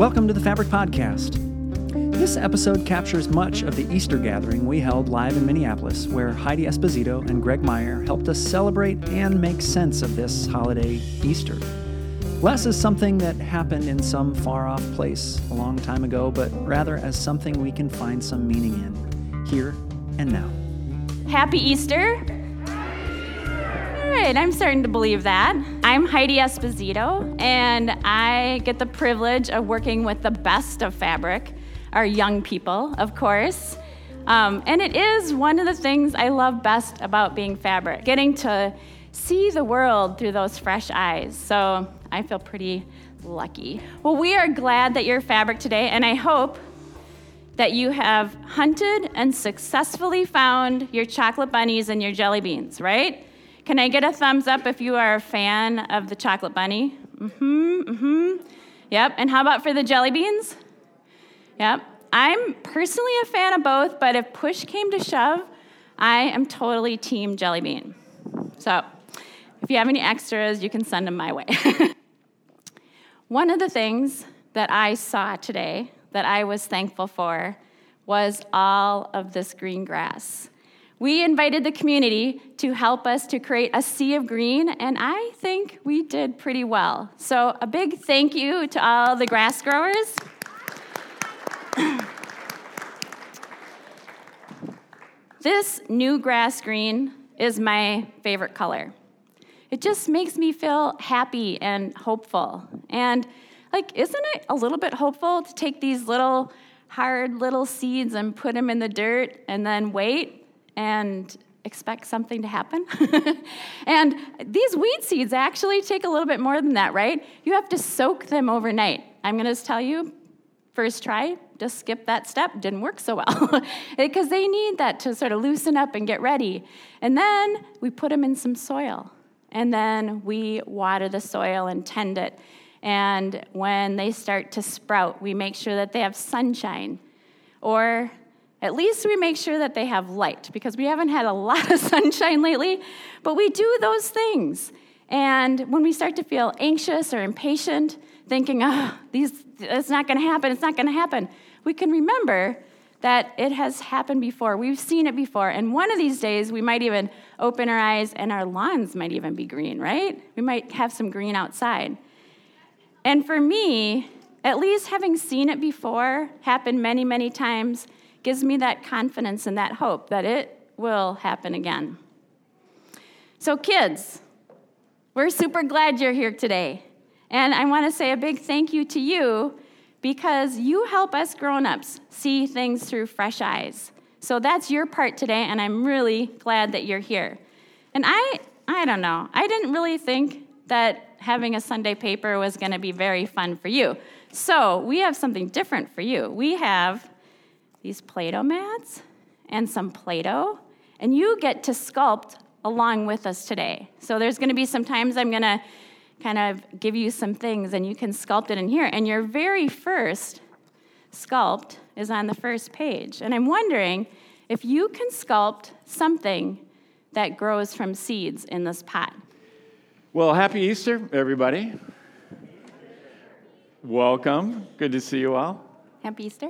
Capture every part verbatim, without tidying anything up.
Welcome to the Fabric Podcast. This episode captures much of the Easter gathering we held live in Minneapolis, where Heidi Esposito and Greg Meyer helped us celebrate and make sense of this holiday, Easter. Less as something that happened in some far-off place a long time ago, but rather as something we can find some meaning in, here and now. Happy Easter. All right, I'm starting to believe that. I'm Heidi Esposito, and I get the privilege of working with the best of Fabric, our young people, of course. Um, and it is one of the things I love best about being Fabric, getting to see the world through those fresh eyes. So I feel pretty lucky. Well, we are glad that you're Fabric today, and I hope that you have hunted and successfully found your chocolate bunnies and your jelly beans, right? Can I get a thumbs up if you are a fan of the chocolate bunny? Mm-hmm, mm-hmm. Yep, and how about for the jelly beans? Yep. I'm personally a fan of both, but if push came to shove, I am totally team jelly bean. So if you have any extras, you can send them my way. One of the things that I saw today that I was thankful for was all of this green grass. We invited the community to help us to create a sea of green, and I think we did pretty well. So a big thank you to all the grass growers. This new grass green is my favorite color. It just makes me feel happy and hopeful. And like, isn't it a little bit hopeful to take these little hard little seeds and put them in the dirt and then wait and expect something to happen? And these weed seeds actually take a little bit more than that, right? You have to soak them overnight. I'm going to tell you, first try, just skip that step. Didn't work so well because they need that to sort of loosen up and get ready. And then we put them in some soil, and then we water the soil and tend it. And when they start to sprout, we make sure that they have sunshine, or at least we make sure that they have light, because we haven't had a lot of sunshine lately, but we do those things. And when we start to feel anxious or impatient, thinking, oh, these, it's not going to happen, it's not going to happen, we can remember that it has happened before. We've seen it before. And one of these days, we might even open our eyes and our lawns might even be green, right? We might have some green outside. And for me, at least having seen it before happen many, many times gives me that confidence and that hope that it will happen again. So kids, we're super glad you're here today. And I want to say a big thank you to you, because you help us grown-ups see things through fresh eyes. So that's your part today, and I'm really glad that you're here. And I, I don't know, I didn't really think that having a Sunday paper was going to be very fun for you. So we have something different for you. We have these Play-Doh mats and some Play-Doh, and you get to sculpt along with us today. So there's going to be some times I'm going to kind of give you some things, and you can sculpt it in here. And your very first sculpt is on the first page. And I'm wondering if you can sculpt something that grows from seeds in this pot. Well, happy Easter, everybody. Welcome. Good to see you all. Happy Easter.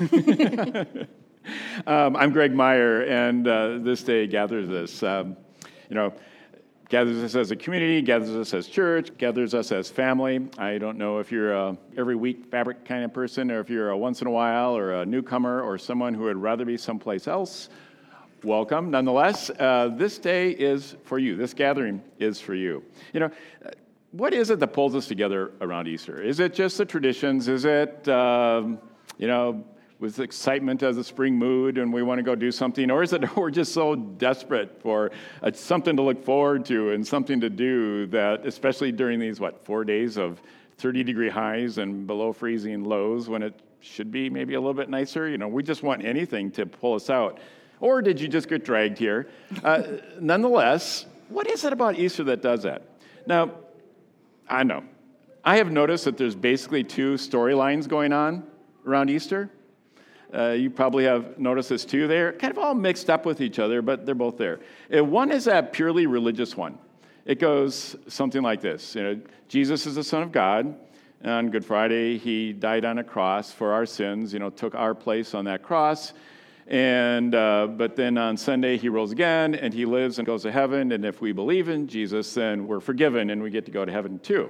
um, I'm Greg Meyer, and uh, this day gathers us. Um, you know, gathers us as a community, gathers us as church, gathers us as family. I don't know if you're a every week Fabric kind of person, or if you're a once in a while, or a newcomer, or someone who would rather be someplace else. Welcome. Nonetheless, uh, this day is for you. This gathering is for you. You know, what is it that pulls us together around Easter? Is it just the traditions? Is it, um, you know, with excitement as a spring mood and we want to go do something? Or is it we're just so desperate for uh, something to look forward to and something to do that, especially during these, what, four days of thirty-degree highs and below freezing lows when it should be maybe a little bit nicer? You know, we just want anything to pull us out. Or did you just get dragged here? Uh, nonetheless, what is it about Easter that does that? Now, I know. I have noticed that there's basically two storylines going on around Easter. Uh, you probably have noticed this too. They're kind of all mixed up with each other, but they're both there. And one is a purely religious one. It goes something like this. You know, Jesus is the Son of God. On Good Friday, he died on a cross for our sins, you know, took our place on that cross. And uh, but then on Sunday, he rose again, and he lives and goes to heaven. And if we believe in Jesus, then we're forgiven, and we get to go to heaven too.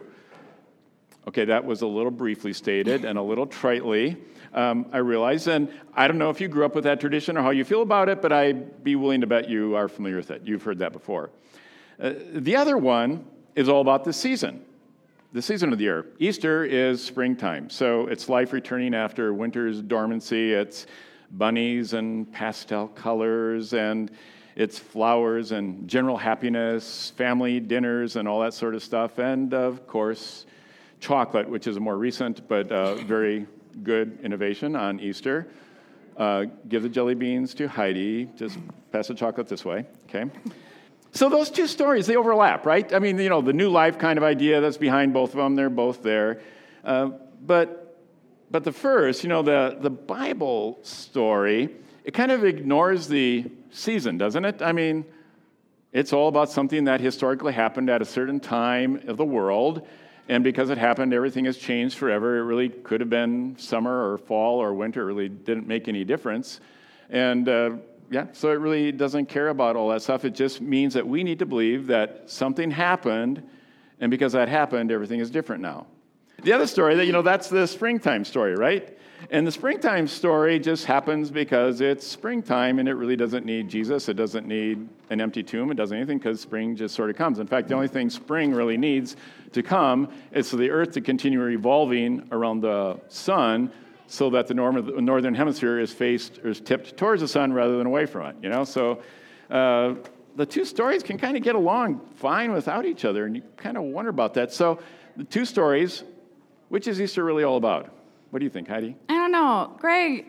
Okay, that was a little briefly stated and a little tritely, um, I realize. And I don't know if you grew up with that tradition or how you feel about it, but I'd be willing to bet you are familiar with it. You've heard that before. Uh, the other one is all about the season. The season of the year. Easter is springtime, so it's life returning after winter's dormancy. It's bunnies and pastel colors, and it's flowers and general happiness, family dinners, and all that sort of stuff. And, of course, chocolate, which is a more recent but uh, very good innovation on Easter. Uh, give the jelly beans to Heidi. Just pass the chocolate this way, okay? So those two stories, they overlap, right? I mean, you know, the new life kind of idea that's behind both of them, they're both there. Uh, but but the first, you know, the, the Bible story, it kind of ignores the season, doesn't it? I mean, it's all about something that historically happened at a certain time of the world, and because it happened, everything has changed forever. It really could have been summer or fall or winter. It really didn't make any difference. And uh, Yeah, so it really doesn't care about all that stuff. It just means that we need to believe that something happened, and because that happened, everything is different now. The other story, that you know, that's the springtime story, right? And the springtime story just happens because it's springtime, and it really doesn't need Jesus. It doesn't need an empty tomb. It doesn't anything because spring just sort of comes. In fact, the only thing spring really needs to come is for the earth to continue revolving around the sun, so that the northern hemisphere is faced or is tipped towards the sun rather than away from it. You know, so uh, the two stories can kind of get along fine without each other, and you kind of wonder about that. So the two stories, which is Easter really all about? What do you think, Heidi? I don't know, Greg.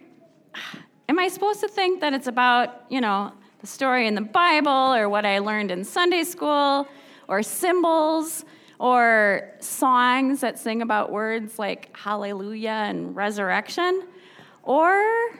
Am I supposed to think that it's about, you know, the story in the Bible, or what I learned in Sunday school, or symbols, or songs that sing about words like hallelujah and resurrection? Or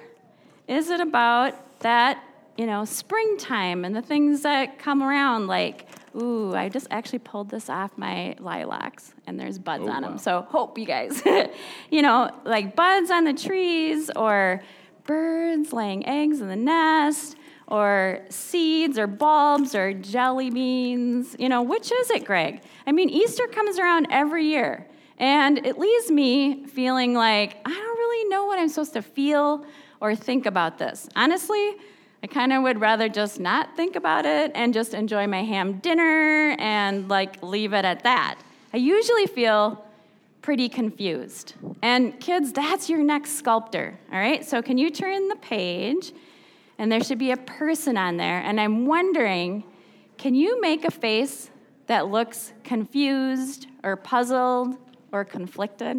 is it about that, you know, springtime and the things that come around, like, ooh, I just actually pulled this off my lilacs, and there's buds oh, on them. Wow. So hope you guys, you know, like buds on the trees, or birds laying eggs in the nest, or seeds, or bulbs, or jelly beans. You know, which is it, Greg? I mean, Easter comes around every year, and it leaves me feeling like I don't really know what I'm supposed to feel or think about this. Honestly, I kind of would rather just not think about it and just enjoy my ham dinner and, like, leave it at that. I usually feel pretty confused. And kids, that's your next sculptor, all right? So can you turn the page? And there should be a person on there. And I'm wondering, can you make a face that looks confused or puzzled or conflicted?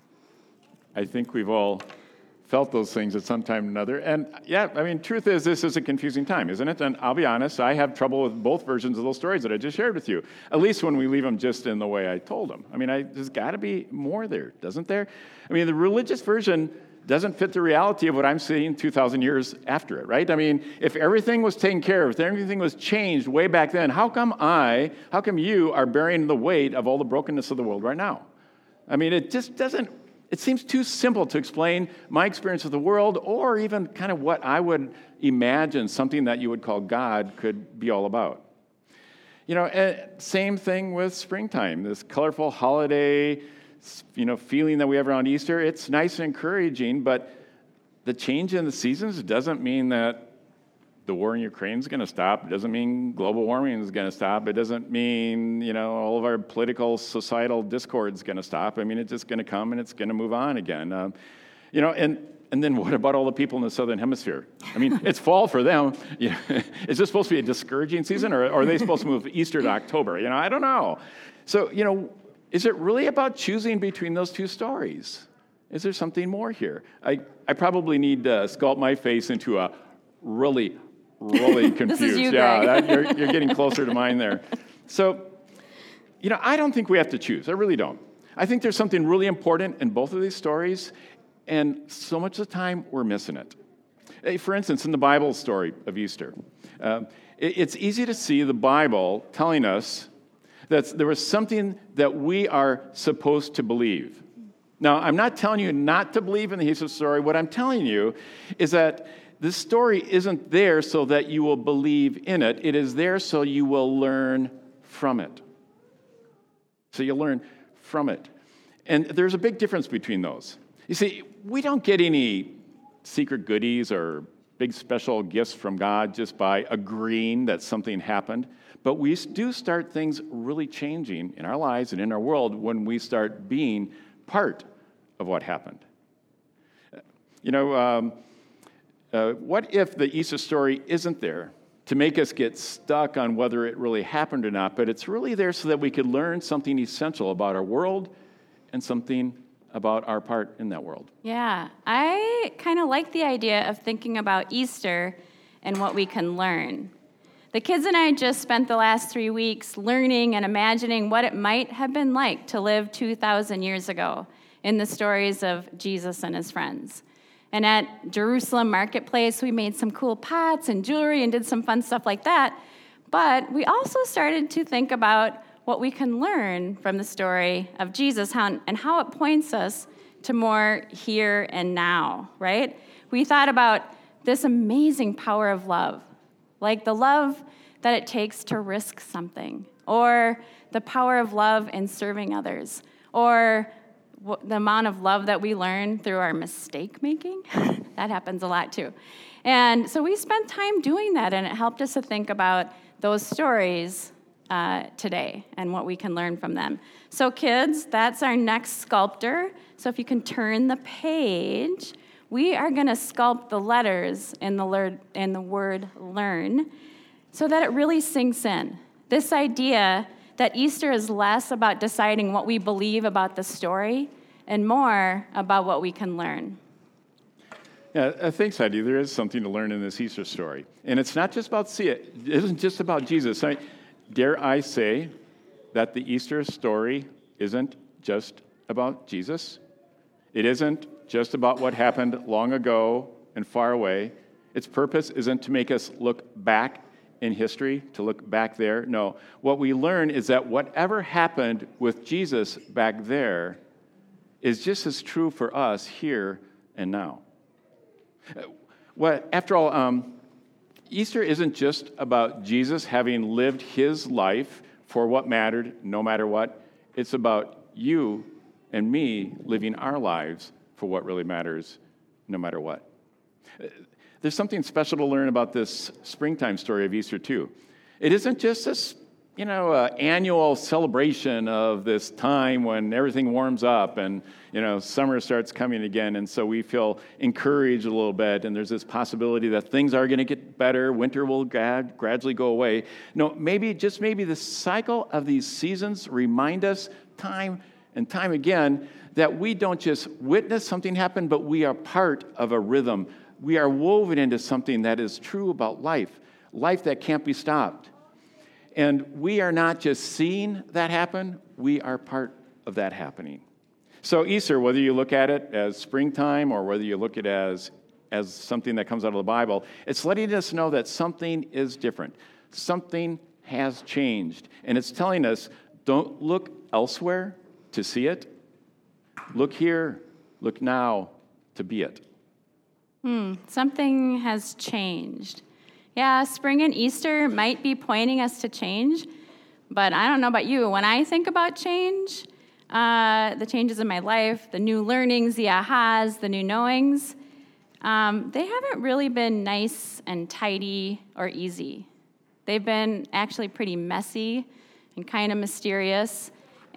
I think we've all felt those things at some time or another. And yeah, I mean, truth is, this is a confusing time, isn't it? And I'll be honest, I have trouble with both versions of those stories that I just shared with you, at least when we leave them just in the way I told them. I mean, I, there's got to be more there, doesn't there? I mean, the religious version doesn't fit the reality of what I'm seeing two thousand years after it, right? I mean, if everything was taken care of, if everything was changed way back then, how come I, how come you are bearing the weight of all the brokenness of the world right now? I mean, it just doesn't, it seems too simple to explain my experience of the world, or even kind of what I would imagine something that you would call God could be all about. You know, same thing with springtime, this colorful holiday, you know, feeling that we have around Easter. It's nice and encouraging, but the change in the seasons doesn't mean that the war in Ukraine is going to stop. It doesn't mean global warming is going to stop. It doesn't mean, you know, all of our political, societal discord is going to stop. I mean, it's just going to come and it's going to move on again. Um, you know, and and then what about all the people in the southern hemisphere? I mean, it's fall for them. You know, is this supposed to be a discouraging season, or, or are they supposed to move Easter to October? You know, I don't know. So, you know, is it really about choosing between those two stories? Is there something more here? I, I probably need to sculpt my face into a really, really confused. This is you, yeah, Greg. that, you're, you're getting closer to mine there. So, you know, I don't think we have to choose. I really don't. I think there's something really important in both of these stories, and so much of the time we're missing it. Hey, for instance, in the Bible story of Easter, uh, it, it's easy to see the Bible telling us that there was something that we are supposed to believe. Now, I'm not telling you not to believe in the Easter story. What I'm telling you is that this story isn't there so that you will believe in it. It is there so you will learn from it. So you'll learn from it. And there's a big difference between those. You see, we don't get any secret goodies or big special gifts from God just by agreeing that something happened. But we do start things really changing in our lives and in our world when we start being part of what happened. You know, um, uh, what if the Easter story isn't there to make us get stuck on whether it really happened or not, but it's really there so that we could learn something essential about our world and something about our part in that world? Yeah, I kind of like the idea of thinking about Easter and what we can learn. The kids and I just spent the last three weeks learning and imagining what it might have been like to live two thousand years ago in the stories of Jesus and his friends. And at Jerusalem Marketplace, we made some cool pots and jewelry and did some fun stuff like that. But we also started to think about what we can learn from the story of Jesus how, and how it points us to more here and now, right? We thought about this amazing power of love, like the love that it takes to risk something, or the power of love in serving others, or the amount of love that we learn through our mistake making. That happens a lot too. And so we spent time doing that, and it helped us to think about those stories uh, today and what we can learn from them. So kids, that's our next sculptor. So if you can turn the page, we are going to sculpt the letters in the, lear- in the word learn so that it really sinks in. This idea that Easter is less about deciding what we believe about the story and more about what we can learn. Yeah, uh, thanks, Heidi. There is something to learn in this Easter story. And it's not just about, see it, it isn't just about Jesus. I, dare I say that the Easter story isn't just about Jesus? It isn't just about what happened long ago and far away. Its purpose isn't to make us look back in history, to look back there. No, what we learn is that whatever happened with Jesus back there is just as true for us here and now. What, after all, um, Easter isn't just about Jesus having lived his life for what mattered, no matter what. It's about you and me living our lives for what really matters, no matter what. There's something special to learn about this springtime story of Easter, too. It isn't just this, you know, uh, annual celebration of this time when everything warms up and, you know, summer starts coming again, and so we feel encouraged a little bit, and there's this possibility that things are going to get better, winter will grad- gradually go away. No, maybe, just maybe the cycle of these seasons remind us time and time again that we don't just witness something happen, but we are part of a rhythm. We are woven into something that is true about life, life that can't be stopped. And we are not just seeing that happen, we are part of that happening. So Easter, whether you look at it as springtime or whether you look at it as, as something that comes out of the Bible, it's letting us know that something is different. Something has changed. And it's telling us, don't look elsewhere to see it. Look here, look now to be it. Hmm, something has changed. Yeah, spring and Easter might be pointing us to change, but I don't know about you. When I think about change, uh, the changes in my life, the new learnings, the ahas, the new knowings, um, they haven't really been nice and tidy or easy. They've been actually pretty messy and kind of mysterious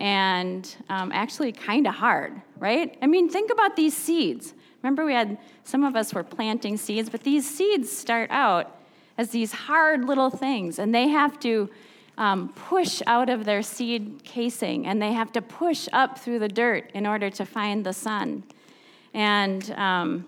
and um, actually kind of hard, right? I mean, think about these seeds. Remember, we had, some of us were planting seeds, but these seeds start out as these hard little things, and they have to um, push out of their seed casing, and they have to push up through the dirt in order to find the sun. And um,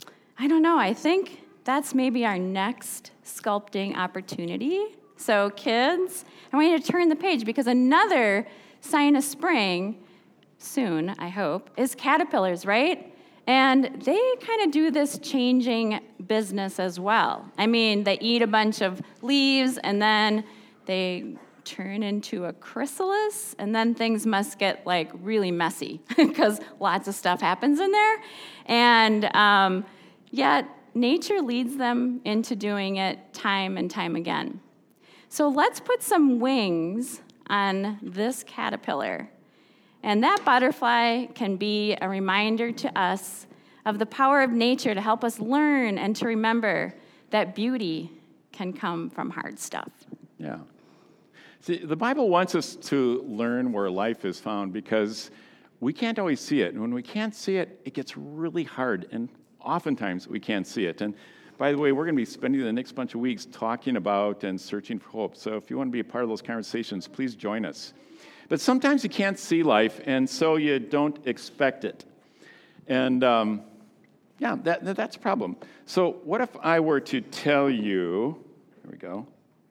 I don't know, I think that's maybe our next sculpting opportunity. So kids, I want you to turn the page, because another sign of spring, soon, I hope, is caterpillars, right? And they kind of do this changing business as well. I mean, they eat a bunch of leaves, and then they turn into a chrysalis, and then things must get like really messy because lots of stuff happens in there. And um, yet nature leads them into doing it time and time again. So let's put some wings on this caterpillar. And that butterfly can be a reminder to us of the power of nature to help us learn and to remember that beauty can come from hard stuff. Yeah. See, the Bible wants us to learn where life is found because we can't always see it. And when we can't see it, it gets really hard. And oftentimes we can't see it. And by the way, we're going to be spending the next bunch of weeks talking about and searching for hope. So if you want to be a part of those conversations, please join us. But sometimes you can't see life, and so you don't expect it. And um, yeah, that, that, that's a problem. So what if I were to tell you, here we go,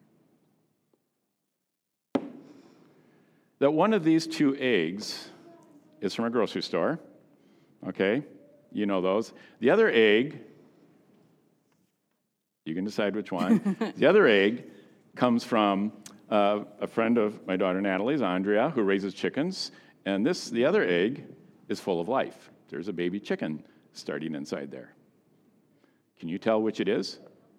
that one of these two eggs is from a grocery store, okay? You know those. The other egg, you can decide which one. The other egg comes from uh, a friend of my daughter Natalie's, Andrea, who raises chickens. And this, the other egg, is full of life. There's a baby chicken starting inside there. Can you tell which it is?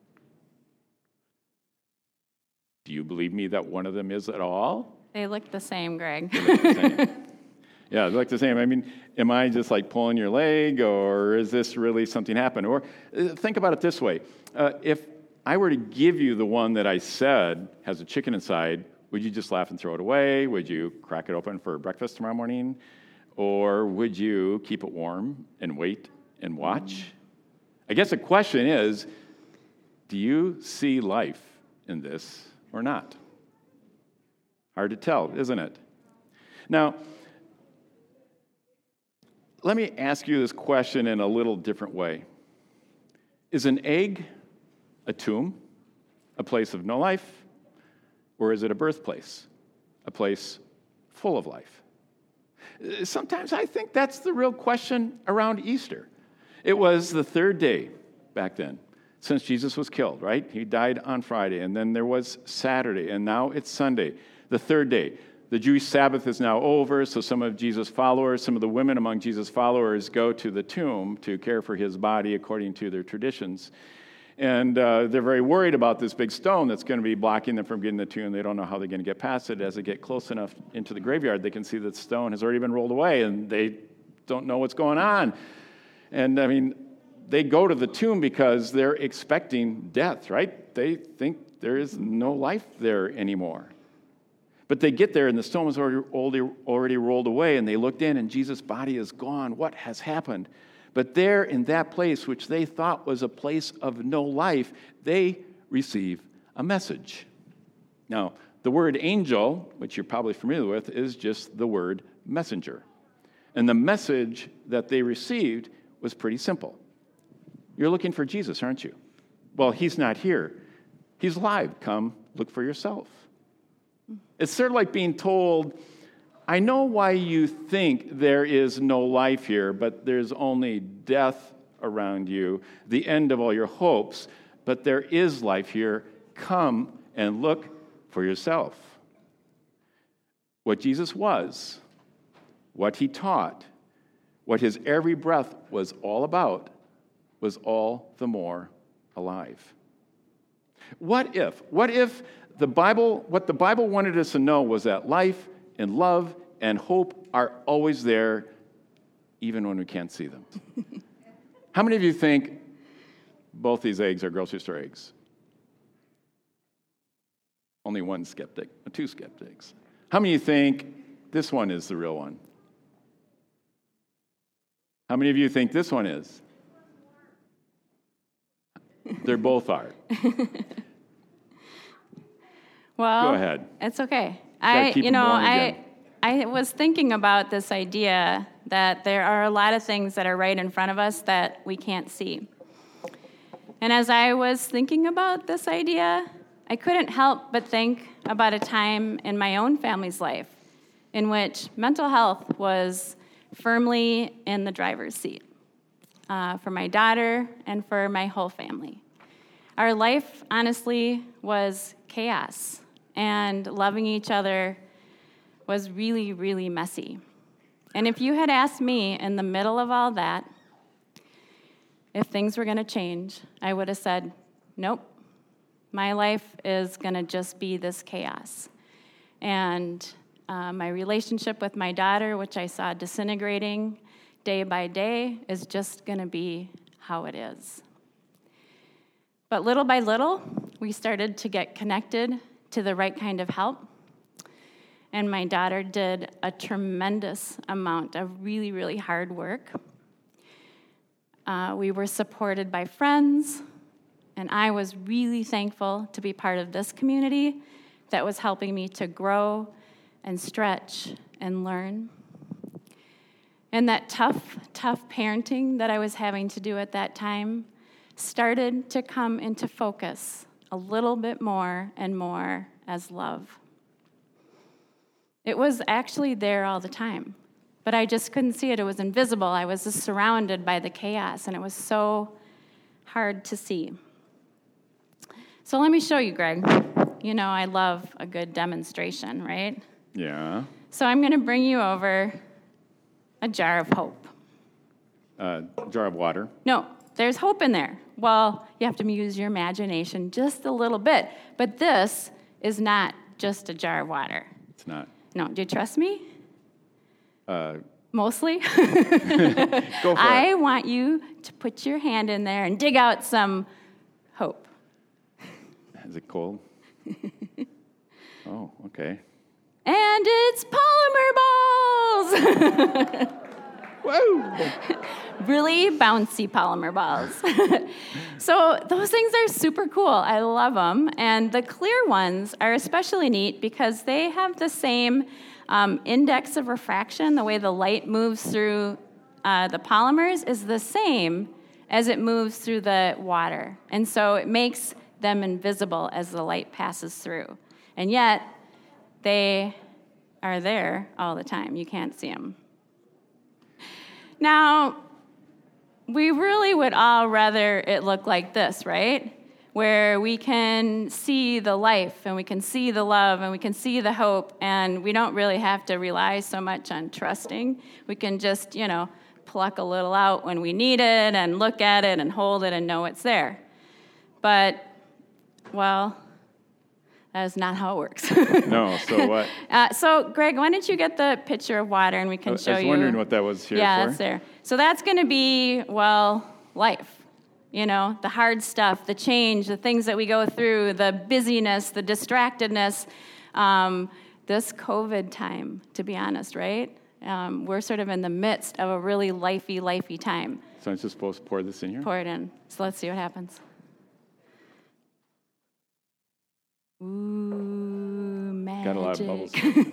Do you believe me that one of them is at all? They look the same, Greg. They look the same. Yeah, they look the same. I mean, am I just like pulling your leg, or is this really something happened? Or uh, think about it this way. Uh, if I were to give you the one that I said has a chicken inside, would you just laugh and throw it away? Would you crack it open for breakfast tomorrow morning? Or would you keep it warm and wait and watch? I guess the question is, do you see life in this or not? Hard to tell, isn't it? Now, let me ask you this question in a little different way. Is an egg a tomb, a place of no life, or is it a birthplace, a place full of life? Sometimes I think that's the real question around Easter. It was the third day back then since Jesus was killed, right? He died on Friday, and then there was Saturday, and now it's Sunday, the third day. The Jewish Sabbath is now over, so some of Jesus' followers, some of the women among Jesus' followers go to the tomb to care for his body according to their traditions. And uh, they're very worried about this big stone that's going to be blocking them from getting the tomb. They don't know how they're going to get past it. As they get close enough into the graveyard, they can see that the stone has already been rolled away, and they don't know what's going on. And, I mean, they go to the tomb because they're expecting death, right? They think there is no life there anymore. But they get there, and the stone was already, already, already rolled away, and they looked in, and Jesus' body is gone. What has happened? But there in that place, which they thought was a place of no life, they receive a message. Now, the word angel, which you're probably familiar with, is just the word messenger. And the message that they received was pretty simple. You're looking for Jesus, aren't you? Well, he's not here. He's alive. Come look for yourself. It's sort of like being told, I know why you think there is no life here, but there's only death around you, the end of all your hopes, but there is life here. Come and look for yourself. What Jesus was, what he taught, what his every breath was all about, was all the more alive. What if, what if the Bible, what the Bible wanted us to know was that life and love and hope are always there, even when we can't see them? How many of you think both these eggs are grocery store eggs? Only one skeptic, two skeptics. How many of you think this one is the real one? How many of you think this one is? They both are. Well, go ahead. It's okay. I, you know, I, I was thinking about this idea that there are a lot of things that are right in front of us that we can't see. And as I was thinking about this idea, I couldn't help but think about a time in my own family's life in which mental health was firmly in the driver's seat uh, for my daughter and for my whole family. Our life, honestly, was chaos and loving each other was really, really messy. And if you had asked me in the middle of all that if things were going to change, I would have said, nope, my life is going to just be this chaos. And uh, my relationship with my daughter, which I saw disintegrating day by day, is just going to be how it is. But little by little, we started to get connected to the right kind of help. And my daughter did a tremendous amount of really, really hard work. Uh, we were supported by friends, and I was really thankful to be part of this community that was helping me to grow and stretch and learn. And that tough, tough parenting that I was having to do at that time started to come into focus a little bit more and more as love. It was actually there all the time, but I just couldn't see it. It was invisible. I was just surrounded by the chaos, and it was so hard to see. So let me show you, Greg. You know I love a good demonstration, right? Yeah. So I'm going to bring you over a jar of hope. Uh, jar of water. No, there's hope in there. Well, you have to use your imagination just a little bit. But this is not just a jar of water. It's not. No, do you trust me? Uh, Mostly. Go for I it. want you to put your hand in there and dig out some hope. Is it cold? Oh, okay. And it's polymer balls! Whoa! Really bouncy polymer balls. So those things are super cool. I love them. And the clear ones are especially neat because they have the same um, index of refraction. The way the light moves through uh, the polymers is the same as it moves through the water. And so it makes them invisible as the light passes through. And yet, they are there all the time. You can't see them. Now, we really would all rather it look like this, right? Where we can see the life, and we can see the love, and we can see the hope, and we don't really have to rely so much on trusting. We can just, you know, pluck a little out when we need it, and look at it, and hold it, and know it's there. But, well, that is not how it works. No, so what? Uh, so, Greg, why don't you get the pitcher of water, and we can I, show you. I was wondering what that was here yeah, for. that's there. So that's going to be, well, life. You know, the hard stuff, the change, the things that we go through, the busyness, the distractedness. Um, this COVID time, to be honest, right? Um, we're sort of in the midst of a really lifey, lifey time. So I'm just supposed to pour this in here? Pour it in. So let's see what happens. Ooh, magic. Got a lot of bubbles.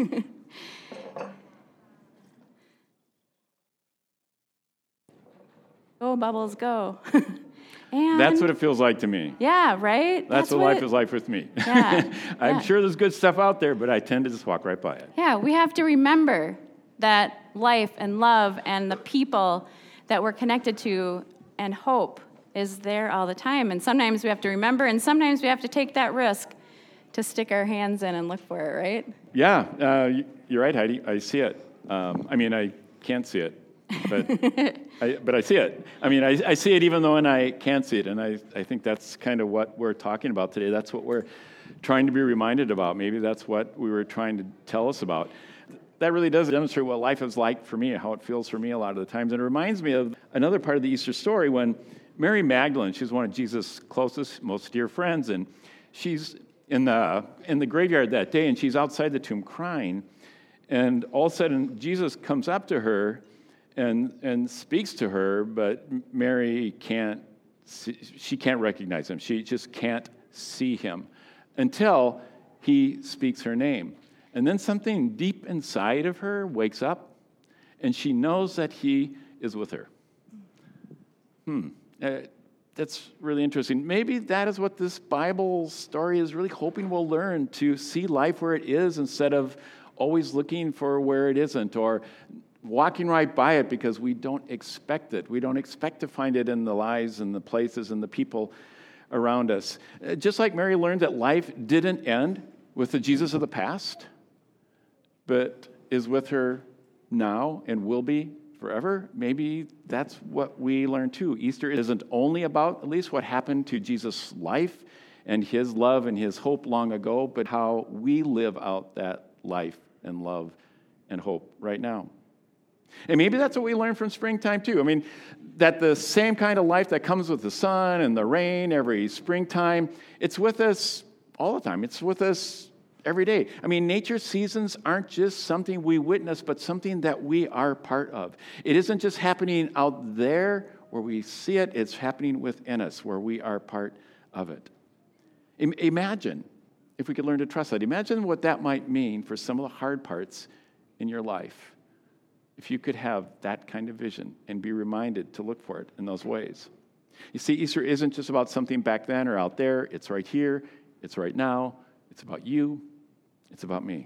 Go, bubbles, go. And That's what it feels like to me. yeah, right? That's, That's what, what life it, is like with me. Yeah, I'm yeah. sure there's good stuff out there, but I tend to just walk right by it. Yeah, we have to remember that life and love and the people that we're connected to and hope is there all the time. And sometimes we have to remember, and sometimes we have to take that risk to stick our hands in and look for it, right? Yeah, uh, you're right, Heidi. I see it. Um, I mean, I can't see it, but I, but I see it. I mean, I, I see it even though I can't see it, and I, I think that's kind of what we're talking about today. That's what we're trying to be reminded about. Maybe that's what we were trying to tell us about. That really does demonstrate what life is like for me, how it feels for me a lot of the times. And it reminds me of another part of the Easter story when Mary Magdalene, she's one of Jesus' closest, most dear friends, and she's in the in the graveyard that day, and she's outside the tomb crying. And all of a sudden, Jesus comes up to her and and speaks to her, but Mary can't see, she can't recognize him. She just can't see him until he speaks her name. And then something deep inside of her wakes up, and she knows that he is with her. Hmm. Uh, that's really interesting. Maybe that is what this Bible story is really hoping we'll learn, to see life where it is instead of always looking for where it isn't, or walking right by it because we don't expect it. We don't expect to find it in the lives and the places and the people around us. Uh, just like Mary learned that life didn't end with the Jesus of the past, but is with her now and will be forever. Maybe that's what we learn too. Easter isn't only about at least what happened to Jesus' life and his love and his hope long ago, but how we live out that life and love and hope right now. And maybe that's what we learn from springtime too. I mean, that the same kind of life that comes with the sun and the rain every springtime, it's with us all the time. It's with us every day. I mean, nature seasons aren't just something we witness, but something that we are part of. It isn't just happening out there where we see it, it's happening within us where we are part of it. I- imagine if we could learn to trust that. Imagine what that might mean for some of the hard parts in your life. If you could have that kind of vision and be reminded to look for it in those ways. You see, Easter isn't just about something back then or out there. It's right here. It's right now. It's about you. It's about me.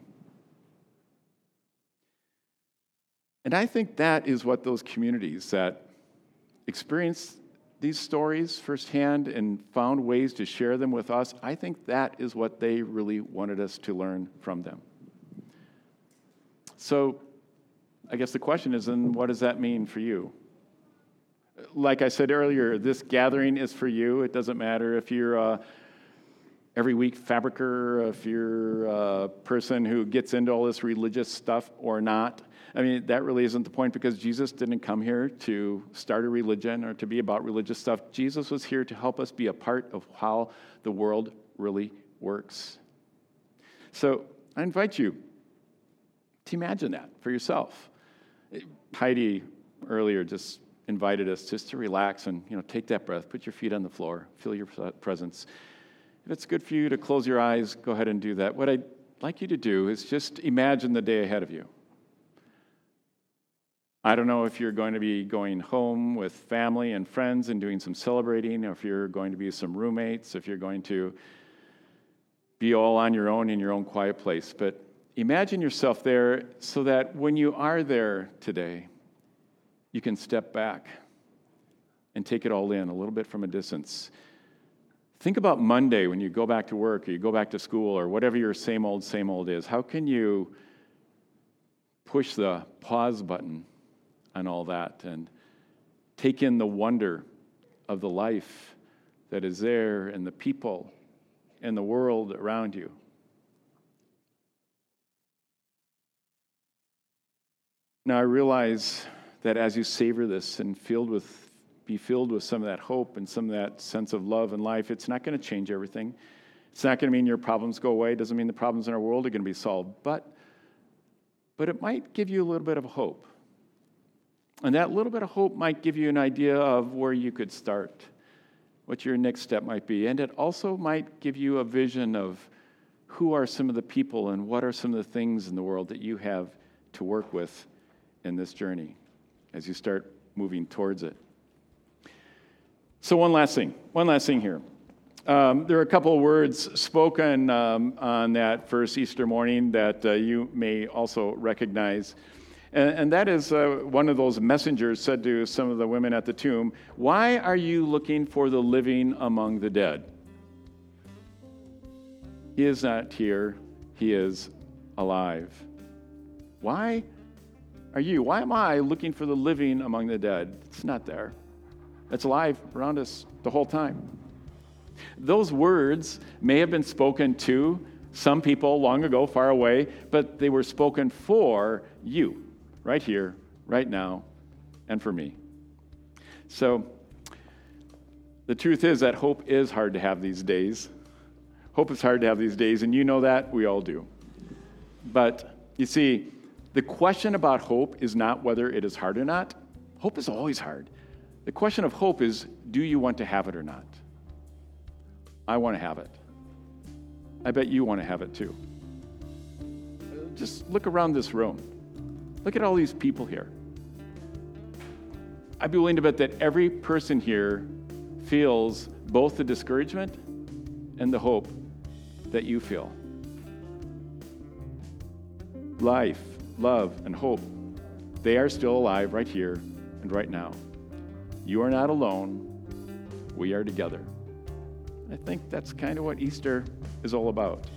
And I think that is what those communities that experienced these stories firsthand and found ways to share them with us, I think that is what they really wanted us to learn from them. So, I guess the question is, then, what does that mean for you? Like I said earlier, this gathering is for you. It doesn't matter if you're a every week fabricer, if you're a person who gets into all this religious stuff or not. I mean, that really isn't the point, because Jesus didn't come here to start a religion or to be about religious stuff. Jesus was here to help us be a part of how the world really works. So I invite you to imagine that for yourself. Heidi earlier just invited us just to relax and, you know, take that breath, put your feet on the floor, feel your presence. If it's good for you to close your eyes, go ahead and do that. What I'd like you to do is just imagine the day ahead of you. I don't know if you're going to be going home with family and friends and doing some celebrating, or if you're going to be some roommates, if you're going to be all on your own in your own quiet place, but imagine yourself there so that when you are there today, you can step back and take it all in a little bit from a distance. Think about Monday when you go back to work or you go back to school or whatever your same old, same old is. How can you push the pause button on all that and take in the wonder of the life that is there and the people and the world around you? Now, I realize that as you savor this and filled with, be filled with some of that hope and some of that sense of love and life, it's not going to change everything. It's not going to mean your problems go away. It doesn't mean the problems in our world are going to be solved. But, but it might give you a little bit of hope. And that little bit of hope might give you an idea of where you could start, what your next step might be. And it also might give you a vision of who are some of the people and what are some of the things in the world that you have to work with in this journey as you start moving towards it. So one last thing, one last thing here. Um, there are a couple of words spoken um, on that first Easter morning that uh, you may also recognize. And, and that is uh, one of those messengers said to some of the women at the tomb, "Why are you looking for the living among the dead? He is not here, he is alive." Why are you, why am I looking for the living among the dead? It's not there. It's alive around us the whole time. Those words may have been spoken to some people long ago, far away, but they were spoken for you, right here, right now, and for me. So, the truth is that hope is hard to have these days. Hope is hard to have these days, and you know that, we all do. But, you see, the question about hope is not whether it is hard or not. Hope is always hard. The question of hope is, do you want to have it or not? I want to have it. I bet you want to have it too. Just look around this room. Look at all these people here. I'd be willing to bet that every person here feels both the discouragement and the hope that you feel. Life, love, and hope, they are still alive right here and right now. You are not alone. We are together. I think that's kind of what Easter is all about.